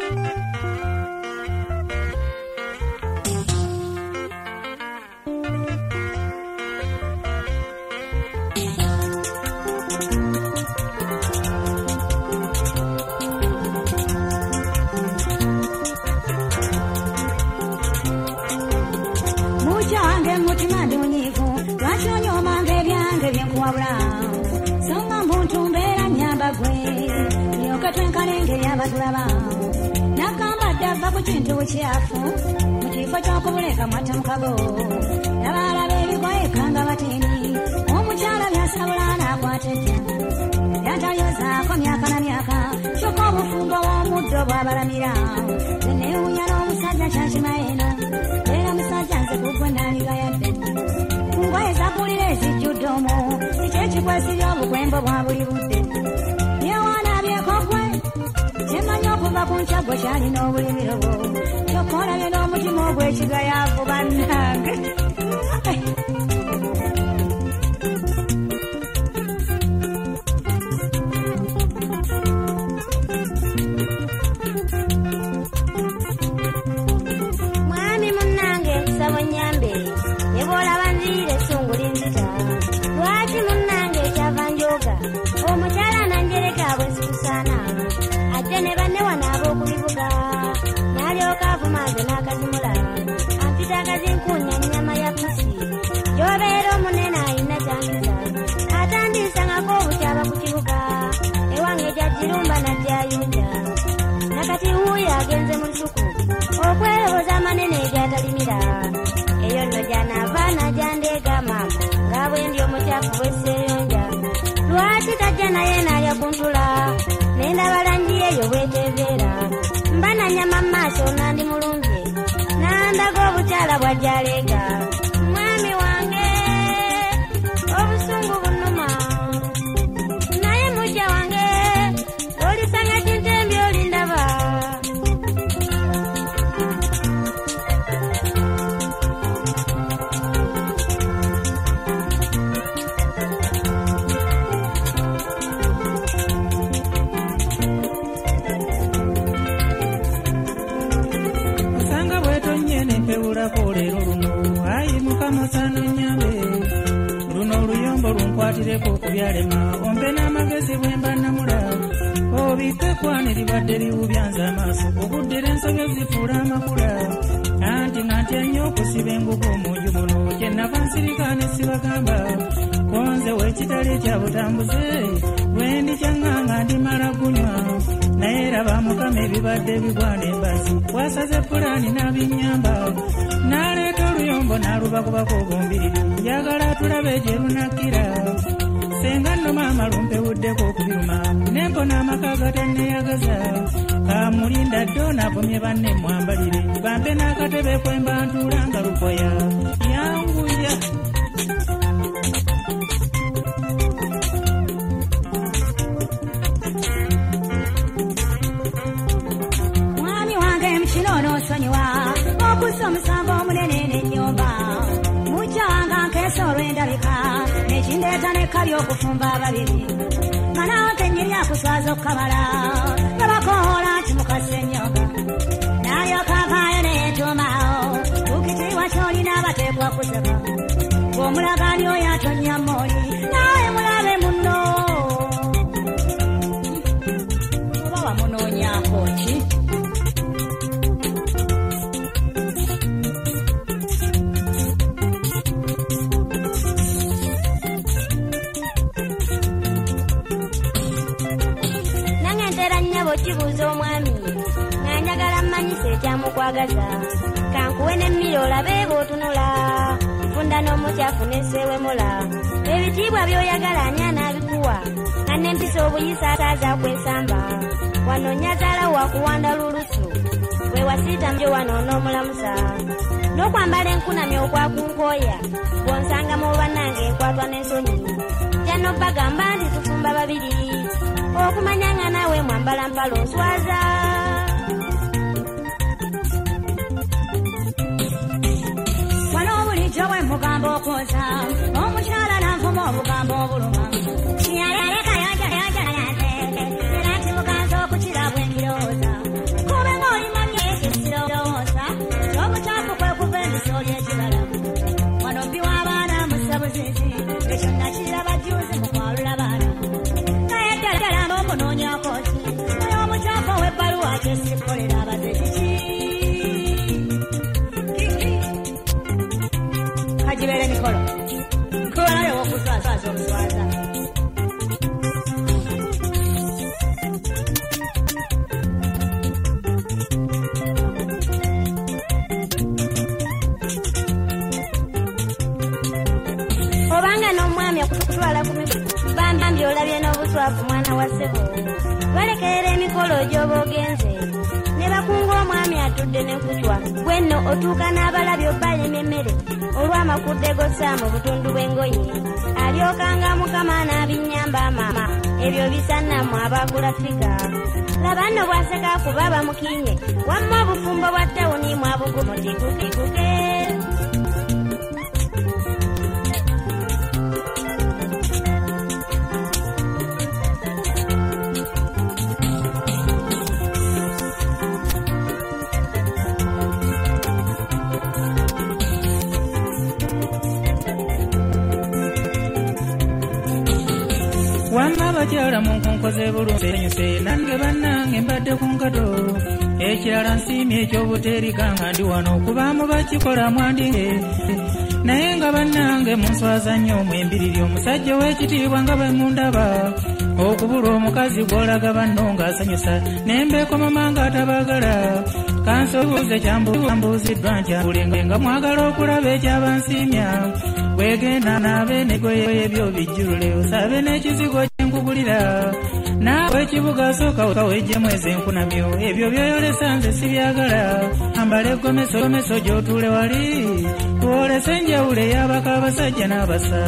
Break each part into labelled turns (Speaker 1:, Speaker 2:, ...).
Speaker 1: Kubengo okutwala ku mikolo bambi olabye n'obuswafu mwana wa ssebo balekerera emikolo gy'oba ogenze ne bakunga omwami atudde ne kucwa gwe nno otuuka n'abalabye obbalemye emmere olw'amakudde gossa mu butundu bw'engoye alyokanga mukama n'abinnyamba mama ebyo bisannamu abagula figa laba nno bw'aseka kuba bamukinye wamma obufumbo bwa ttawuni mwabugumutikuke
Speaker 2: wamma bakyala mu nkonkoze bulungi enyuse nange bannange mbadde ku nkato ekirala nsiimye ekyobuteerikanga ndi wano kubaamu bakikola mwandinge naye nga bannange mu nswaza nnyo omwembiriri omusajja w'ekitiibwa nga bwe mundaba okubula omukazi gw'olaga banno ng'asanyusa nembeeko mama nga atabaagala kansobuuze kyambuuziddwa ntyambulenge nga mwagala okulaba ekyabansiimya wegenda naabe negoye ebyo bijjulule osabe n'ekizigo kyenkugulira naawe ekibuga sooka wejjemu ezenkunamyo ebyo byoyolesa nze sibyagala ambala eggomeso gy'otuule wali tuwolese enjawulo ey'abaka abasajja n'abasa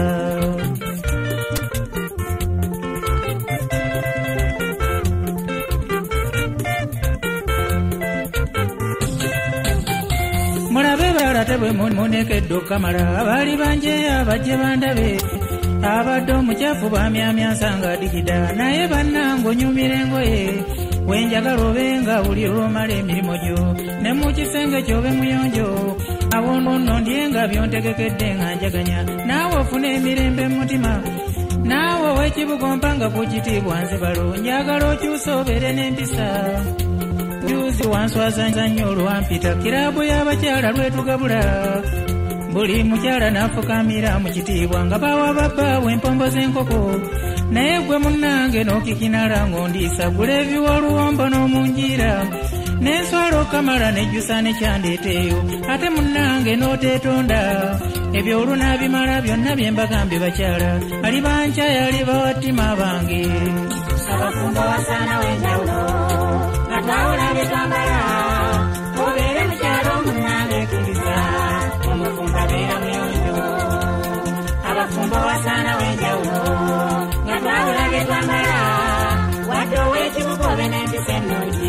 Speaker 2: mulabe balate bwe munekedde okamala abaali banjeya bajje bandabe abadde omukyafu bamyamyansanga digida naye bannange onyumira engoye wenjagala obenga buli lwomala emirimu gyo ne mu kisenge kyobe muyonjo awononno ndyenga byontegekedde nga njaganya naawe ofuna emirembe mu mutima naawe ow'ekibuga ompanga ku kitiibwa nzibalo njagala okyusa obeere n'empisa juzi wanswazanza nnyo olwampita kiraabu y'abakyala lwetugabula buli mukyala n'afukamira mu kitiibwa nga bawa babbaawe empombo z'enkoko naye gwe munnange n'okikinala ng'ondiisa gula ebiwa oluwombo n'omunjiira n'enswala okamala nejjusa nekyandeeteeyo ate munnange n'oteetonda ebyo olunaabimala byonna bye mbagambye bakyala ali bankyaya ali bawattima bange
Speaker 1: abafumbo wasaana w'enjawulo nga twawula bye twambala obeere mukyalo munnange ekkiriza omufumbo abeera muyonjo abafumbo wasaana w'enjawulo nga twawula bye twambala wadde ow'ekibuga obe n'empisa ennungi